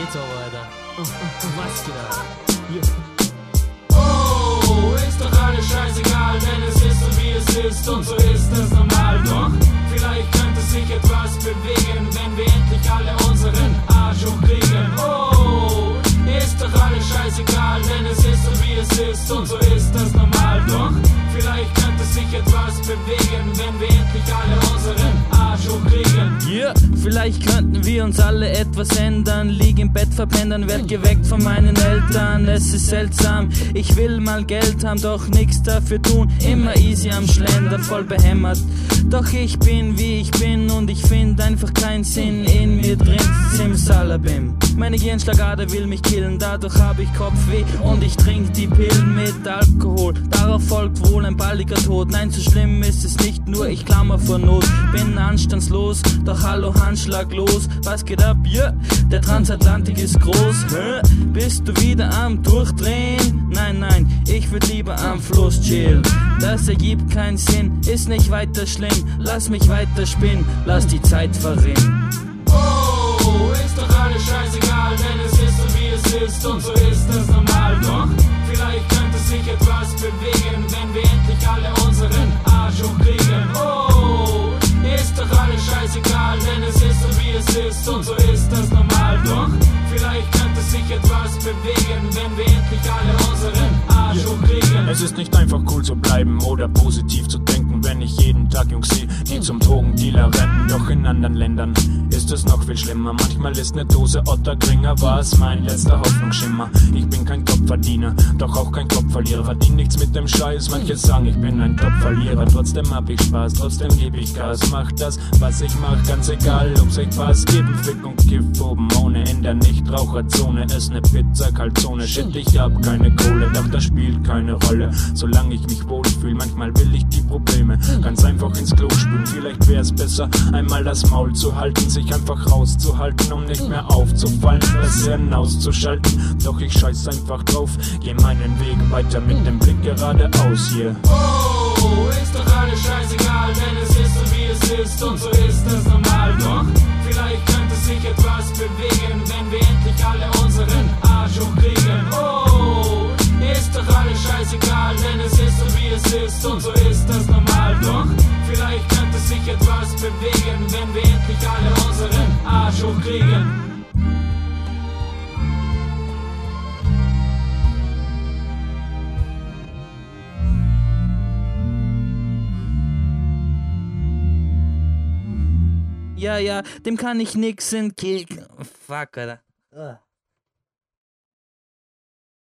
geht's aber, Alter. Was geht ab? Oh, ist doch alles scheißegal, denn es ist so wie es ist und so ist es normal. Doch vielleicht könnte sich etwas bewegen, wenn wir endlich alle unseren Arsch hochkriegen. Oh, ist doch alles scheißegal, denn es ist so wie es ist und so ist es normal. Doch vielleicht könnte sich etwas bewegen, wenn wir endlich alle unseren Arsch hochkriegen. Yeah, vielleicht könnten wir uns alle etwas ändern. Lieg im Bett verpennt, dann werd geweckt von meinen Eltern. Es ist seltsam, ich will mal Geld haben, doch nix dafür tun. Immer easy am Schlendern, voll behämmert. Doch ich bin wie ich bin und ich find einfach keinen Sinn in mir drin. Simsalabim. Meine Gehirnschlagader will mich killen, dadurch hab ich Kopfweh und ich trink die Pillen mit Alkohol. Darauf folgt wohl ein baldiger Tod. Nein, so schlimm ist es nicht, nur ich klammer vor Not. Bin anstandslos, doch hallo Handschlag los. Was geht ab? Yeah, der Transatlantik ist groß. Hä? Bist du wieder am Durchdrehen? Nein, nein, ich würd lieber am Fluss chillen. Das ergibt keinen Sinn, ist nicht weiter schlimm. Lass mich weiter spinnen, lass die Zeit verrinnen. Oh, ist doch alles scheißegal, denn es ist so wie es ist und so ist es normal. Doch vielleicht könnte sich etwas bewegen, wenn wir endlich alle unseren Arsch hochkriegen. Oh, ist doch alles scheißegal, denn es ist so wie es ist und so ist es normal. Doch vielleicht könnte sich etwas bewegen, wenn wir endlich alle unseren Arsch hochkriegen. Es ist nicht einfach cool zu bleiben oder positiv zu denken, wenn ich jeden Tag Jungs sehe, die zum Drogendealer rennen. Doch in anderen Ländern ist es noch viel schlimmer. Manchmal ist ne Dose Otterkringer was mein letzter Hoffnungsschimmer. Ich bin kein Topverdiener, doch auch kein Kopfverlierer. Verdien nichts mit dem Scheiß, manche sagen, ich bin ein Topverlierer. Trotzdem hab ich Spaß, trotzdem gebe ich Gas. Mach das, was ich mach, ganz egal, ob's euch Spaß geben. Fick und Kiff oben ohne, in der Nichtraucherzone. Ess ne Pizza, Calzone, shit, ich hab keine Kohle, doch das spielt keine Rolle. Solange ich mich wohlfühl, manchmal will ich die Probleme ganz einfach ins Klo spülen. Vielleicht wär's besser, einmal das Maul zu halten, sich einfach rauszuhalten, um nicht mehr aufzufallen, das Hirn auszuschalten. Doch ich scheiß einfach drauf, geh meinen Weg weiter mit dem Blick geradeaus hier. Oh, ist doch alles scheißegal, denn es ist so wie es ist und so ist es normal. Doch vielleicht könnte sich etwas bewegen, wenn wir endlich alle unseren Arsch hochkriegen. Oh, ist doch alles scheißegal, denn es ist so wie es ist und so ist es normal. Doch vielleicht könnte sich etwas bewegen, wenn wir endlich alle unseren Arsch hochkriegen. Ja, dem kann ich nix entgegen. Fuck, Alter.